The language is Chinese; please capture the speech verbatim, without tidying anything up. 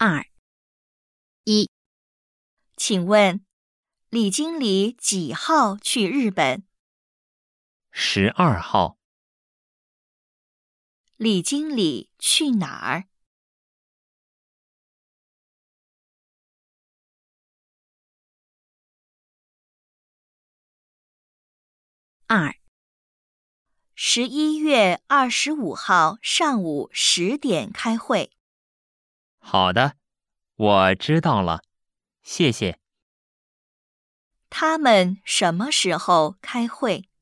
二。一，请问李经理几号去日本？ 十二号。 李经理去哪儿？二，十一月二十五号上午十点开会。 好的，我知道了，谢谢。 他们什么时候开会？